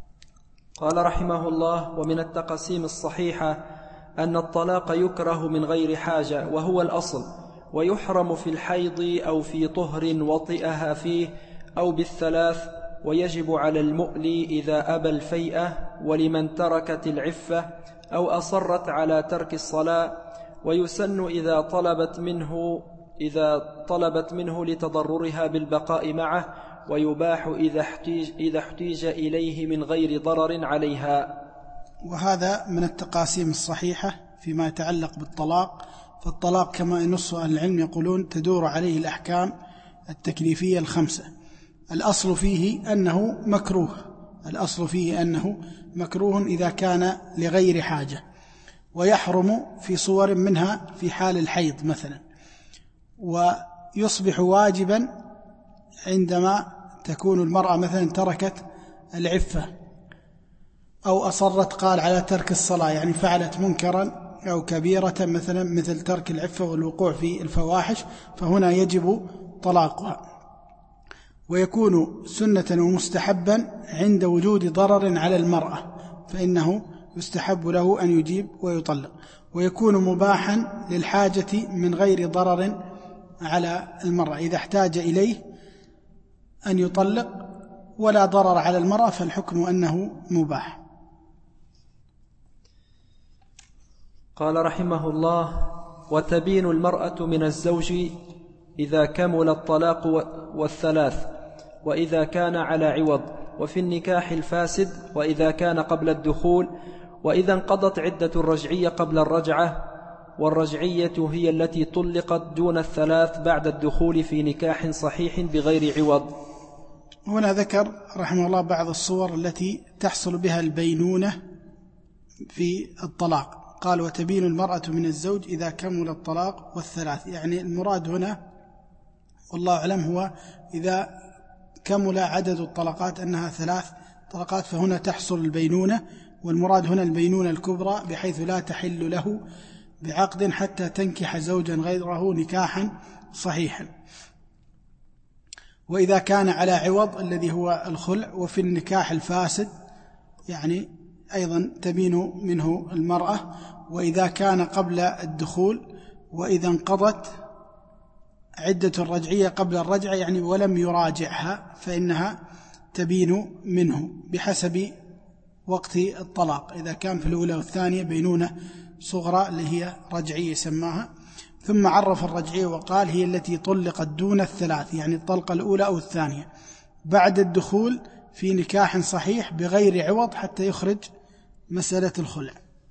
قال رحمه الله: ومن التقسيم الصحيحة أن الطلاق يكره من غير حاجة وهو الأصل، ويحرم في الحيض أو في طهر وطئها فيه أو بالثلاث، ويجب على المؤلي إذا أبى الفيئة، ولمن تركت العفة أو أصرت على ترك الصلاة، ويسن إذا طلبت منه لتضررها بالبقاء معه، ويباح إذا احتيج إليه من غير ضرر عليها. وهذا من التقاسيم الصحيحة فيما يتعلق بالطلاق. فالطلاق كما ينص أهل العلم يقولون تدور عليه الأحكام التكليفية الخمسة. الأصل فيه أنه مكروه، الأصل فيه أنه مكروه إذا كان لغير حاجة، ويحرم في صور منها في حال الحيض مثلا، ويصبح واجبا عندما تكون المرأة مثلا تركت العفة أو أصرت قال على ترك الصلاة، يعني فعلت منكرا أو كبيرة مثلا مثل ترك العفة والوقوع في الفواحش، فهنا يجب طلاقها. ويكون سنة ومستحبا عند وجود ضرر على المرأة، فإنه يستحب له أن يجيب ويطلق. ويكون مباحا للحاجة من غير ضرر على المرأة، إذا احتاج إليه أن يطلق ولا ضرر على المرأة فالحكم أنه مباح. قال رحمه الله: وتبين المرأة من الزوج إذا كمل الطلاق والثلاث، وإذا كان على عوض، وفي النكاح الفاسد، وإذا كان قبل الدخول، وإذا انقضت عدة الرجعية قبل الرجعة، والرجعية هي التي طلقت دون الثلاث بعد الدخول في نكاح صحيح بغير عوض. هنا ذكر رحمه الله بعض الصور التي تحصل بها البينونة في الطلاق. قال: وتبين المرأة من الزوج إذا كمل الطلاق والثلاث، يعني المراد هنا والله أعلم هو إذا كمل عدد الطلقات أنها 3 طلقات، فهنا تحصل البينونة، والمراد هنا البينونة الكبرى بحيث لا تحل له بعقد حتى تنكح زوجا غيره نكاحا صحيحا. وإذا كان على عوض الذي هو الخلع، وفي النكاح الفاسد يعني أيضا تبين منه المرأة، وإذا كان قبل الدخول، وإذا انقضت عدة الرجعية قبل الرجعة يعني ولم يراجعها فإنها تبين منه بحسب وقت الطلاق، إذا كان في الأولى والثانية بينونة صغرى اللي هي رجعية سماها. ثم عرف الرجعية وقال: هي التي طلقت دون الثلاث، يعني الطلقة الأولى أو الثانية بعد الدخول في نكاح صحيح بغير عوض، حتى يخرج مسألة الخلع.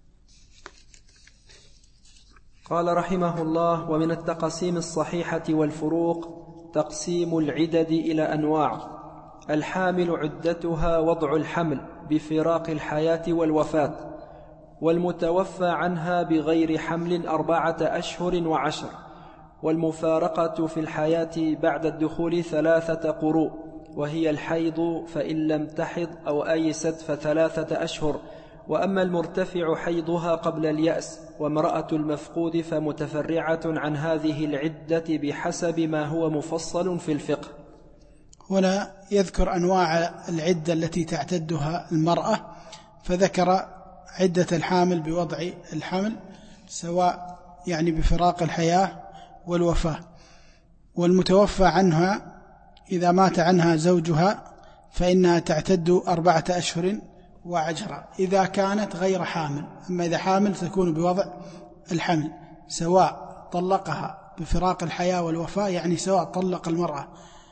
قال رحمه الله: ومن التقسيم الصحيحة والفروق تقسيم العدد إلى أنواع: الحامل عدتها وضع الحمل بفراق الحياة والوفاة، والمتوفى عنها بغير حمل 4 أشهر و10، والمفارقة في الحياة بعد الدخول 3 قروء، وهي الحيض فإن لم تحض أو أيست ف3 أشهر، وأما المرتفع حيضها قبل اليأس، وامرأة المفقود فمتفرعة عن هذه العدة بحسب ما هو مفصل في الفقه. هنا يذكر أنواع العدة التي تعتدها المرأة، فذكر عدة الحامل بوضع الحمل سواء يعني بفراق الحياة والوفاة، والمتوفى عنها إذا مات عنها زوجها فإنها تعتد 4 أشهر و10 إذا كانت غير حامل. أما إذا حامل تكون بوضع الحمل، سواء طلقها بفراق الحياة والوفاة، يعني سواء طلق المرأة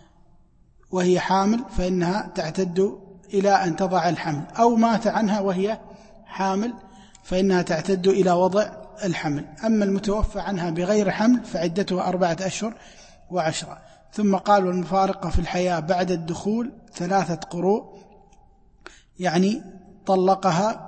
وهي حامل فإنها تعتد إلى أن تضع الحمل، أو مات عنها وهي حامل فإنها تعتد إلى وضع الحمل. أما المتوفى عنها بغير حمل فعدتها 4 أشهر و10. ثم قال: والمفارقة في الحياة بعد الدخول 3 قروء، يعني طلقها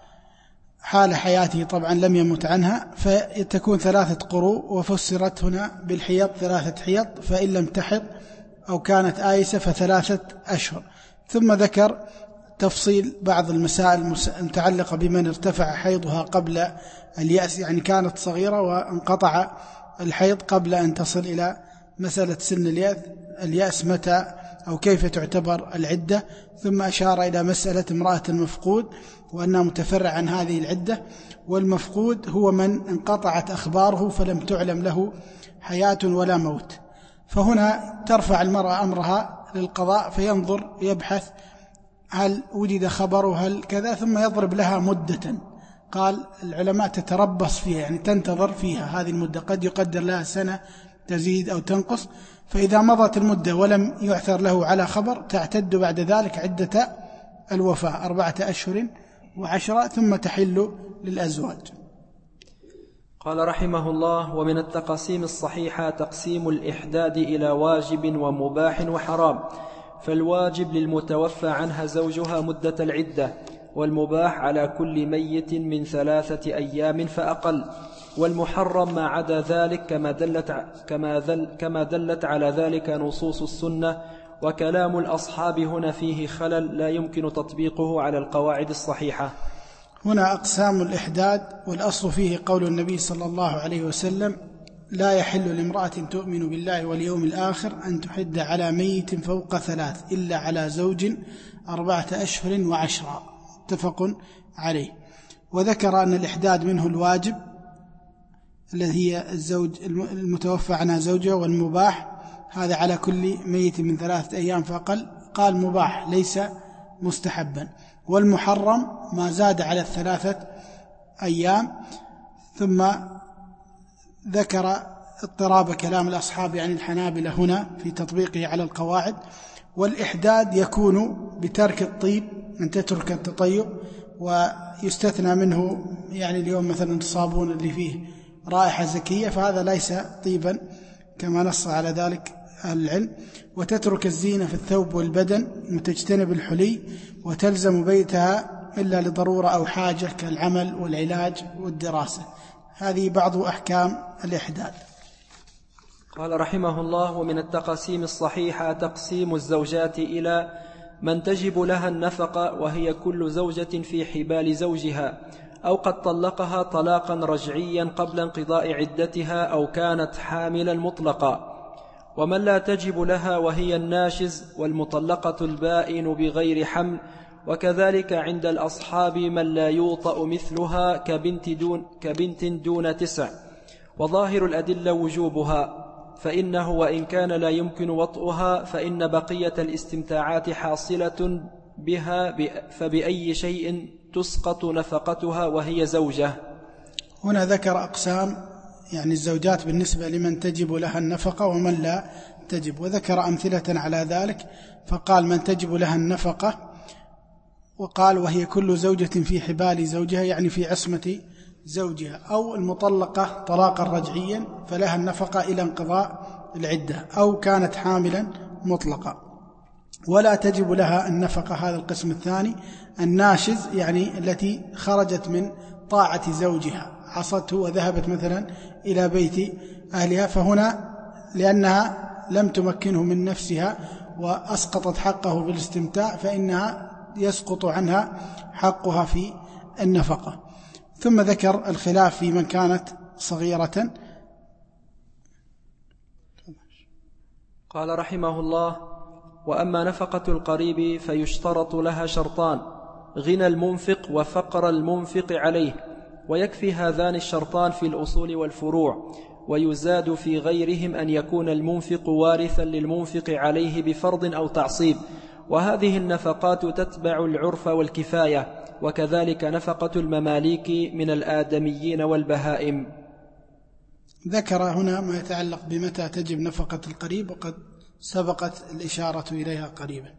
حال حياته طبعا لم يمت عنها، فتكون 3 قروء، وفسرت هنا بالحيض 3 حيض، فإن لم تحض أو كانت آيسة ف3 أشهر. ثم ذكر تفصيل بعض المسائل المتعلقة بمن ارتفع حيضها قبل اليأس، يعني كانت صغيرة وانقطع الحيض قبل أن تصل إلى مسألة سن اليأس متى أو كيف تعتبر العدة. ثم أشار إلى مسألة امرأة المفقود وأنها متفرع عن هذه العدة، والمفقود هو من انقطعت أخباره فلم تعلم له حياة ولا موت، فهنا ترفع المرأة أمرها للقضاء فينظر يبحث هل وجد خبر هل كذا، ثم يضرب لها مدة. قال العلماء تتربص فيها، يعني تنتظر فيها هذه المدة، قد يقدر لها سنة تزيد أو تنقص، فإذا مضت المدة ولم يعثر له على خبر تعتد بعد ذلك عدة الوفاة 4 أشهر و10، ثم تحل للأزواج. قال رحمه الله: ومن التقسيم الصحيحة تقسيم الإحداد إلى واجب ومباح وحرام. فالواجب للمتوفى عنها زوجها مدة العدة، والمباح على كل ميت من 3 أيام فأقل، والمحرم ما عدا ذلك كما دلت على ذلك نصوص السنة وكلام الأصحاب هنا فيه خلل لا يمكن تطبيقه على القواعد الصحيحة. هنا أقسام الإحداد، والأصل فيه قول النبي صلى الله عليه وسلم: لا يحل لامرأة تؤمن بالله واليوم الآخر أن تحد على ميت فوق 3 إلا على زوج 4 أشهر و10. متفق عليه. وذكر أن الإحداد منه الواجب الذي هي الزوج المتوفى عنها زوجها، والمباح هذا على كل ميت من 3 أيام فأقل. قال مباح ليس مستحبا. والمحرم ما زاد على 3 أيام. ثم ذكر اضطراب كلام الأصحاب عن الحنابلة هنا في تطبيقه على القواعد. والإحداد يكون بترك الطيب، أن تترك التطيب، ويستثنى منه يعني اليوم مثلا الصابون اللي فيه رائحة زكية فهذا ليس طيبا كما نص على ذلك أهل العلم. وتترك الزينة في الثوب والبدن، وتجتنب الحلي، وتلزم بيتها إلا لضرورة أو حاجة كالعمل والعلاج والدراسة. هذه بعض أحكام الإحداد. قال رحمه الله: ومن التقاسيم الصحيحة تقسيم الزوجات إلى من تجب لها النفقة، وهي كل زوجة في حبال زوجها أو قد طلقها طلاقا رجعيا قبل انقضاء عدتها أو كانت حاملا مطلقا، ومن لا تجب لها وهي الناشز والمطلقة البائن بغير حمل، وكذلك عند الأصحاب من لا يوطأ مثلها كبنت دون 9، وظاهر الأدلة وجوبها، فإنه وإن كان لا يمكن وطئها فإن بقية الاستمتاعات حاصلة بها، فبأي شيء تسقط نفقتها وهي زوجة. هنا ذكر أقسام يعني الزوجات بالنسبة لمن تجب لها النفقة ومن لا تجب، وذكر أمثلة على ذلك. فقال من تجب لها النفقة، وقال وهي كل زوجة في حبال زوجها يعني في عصمة زوجها، أو المطلقة طلاقا رجعيا فلها النفقة إلى انقضاء العدة، أو كانت حاملا مطلقة. ولا تجب لها النفقة، هذا القسم الثاني، الناشز يعني التي خرجت من طاعة زوجها، عصته وذهبت مثلا إلى بيت أهلها، فهنا لأنها لم تمكنه من نفسها وأسقطت حقه بالاستمتاع فإنها يسقط عنها حقها في النفقة. ثم ذكر الخلاف في من كانت صغيرة. قال رحمه الله: وأما نفقة القريب فيشترط لها شرطان: غنى المنفق وفقر المنفق عليه، ويكفي هذان الشرطان في الأصول والفروع، ويزاد في غيرهم أن يكون المنفق وارثا للمنفق عليه بفرض أو تعصيب، وهذه النفقات تتبع العرف والكفاية، وكذلك نفقة المماليك من الآدميين والبهائم. ذكر هنا ما يتعلق بمتى تجب نفقة القريب، وقد سبقت الإشارة إليها قريبا.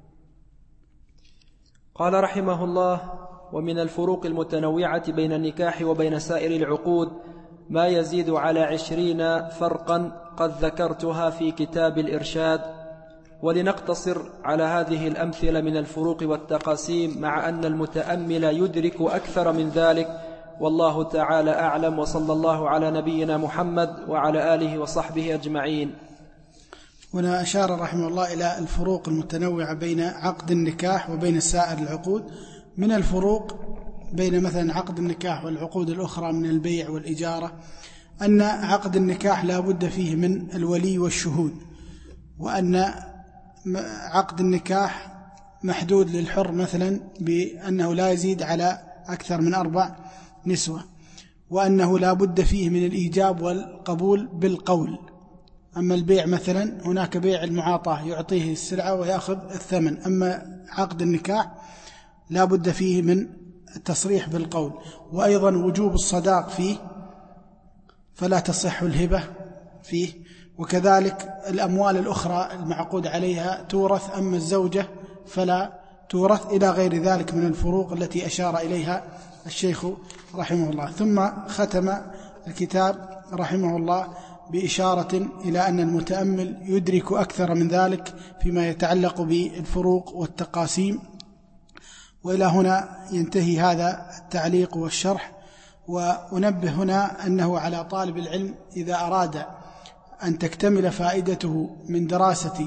قال رحمه الله: ومن الفروق المتنوعة بين النكاح وبين سائر العقود ما يزيد على 20 فرقا قد ذكرتها في كتاب الإرشاد، ولنقتصر على هذه الأمثلة من الفروق والتقاسيم، مع أن المتأمل يدرك أكثر من ذلك، والله تعالى أعلم، وصلى الله على نبينا محمد وعلى آله وصحبه أجمعين. هنا أشار رحمه الله إلى الفروق المتنوعة بين عقد النكاح وبين سائر العقود. من الفروق بين مثلا عقد النكاح والعقود الأخرى من البيع والإجارة أن عقد النكاح لا بد فيه من الولي والشهود، وأن عقد النكاح محدود للحر مثلا بأنه لا يزيد على أكثر من 4 نسوة، وأنه لا بد فيه من الإيجاب والقبول بالقول. أما البيع مثلا هناك بيع المعاطاة، يعطيه السلعة ويأخذ الثمن، أما عقد النكاح لا بد فيه من التصريح بالقول، وأيضا وجوب الصداق فيه فلا تصح الهبة فيه، وكذلك الأموال الأخرى المعقود عليها تورث، أما الزوجة فلا تورث، إلى غير ذلك من الفروق التي أشار إليها الشيخ رحمه الله. ثم ختم الكتاب رحمه الله بإشارة إلى أن المتأمل يدرك أكثر من ذلك فيما يتعلق بالفروق والتقاسيم. وإلى هنا ينتهي هذا التعليق والشرح. وأنبه هنا أنه على طالب العلم إذا أراد أن تكتمل فائدته من دراسة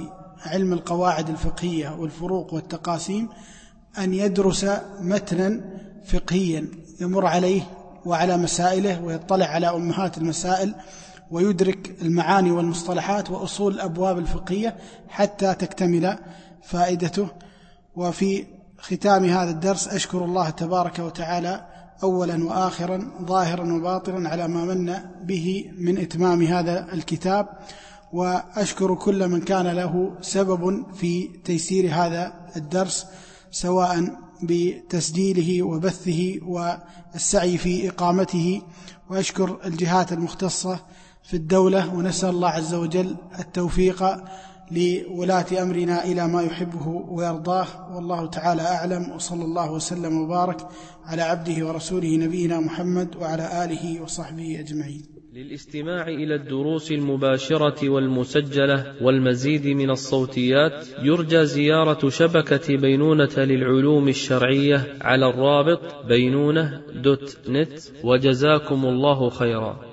علم القواعد الفقهية والفروق والتقاسيم أن يدرس متنا فقهيا يمر عليه وعلى مسائله ويطلع على أمهات المسائل ويدرك المعاني والمصطلحات وأصول الأبواب الفقهية حتى تكتمل فائدته. وفي ختام هذا الدرس أشكر الله تبارك وتعالى أولا وآخرا ظاهرا وباطنا على ما من به من إتمام هذا الكتاب، وأشكر كل من كان له سبب في تيسير هذا الدرس سواء بتسجيله وبثه والسعي في إقامته، وأشكر الجهات المختصة في الدولة، ونسأل الله عز وجل التوفيق لولاة أمرنا إلى ما يحبه ويرضاه، والله تعالى أعلم، وصلى الله وسلم وبارك على عبده ورسوله نبينا محمد وعلى آله وصحبه أجمعين. للاستماع إلى الدروس المباشرة والمسجلة والمزيد من الصوتيات يرجى زيارة شبكة بينونة للعلوم الشرعية على الرابط بينونة.net، وجزاكم الله خيرا.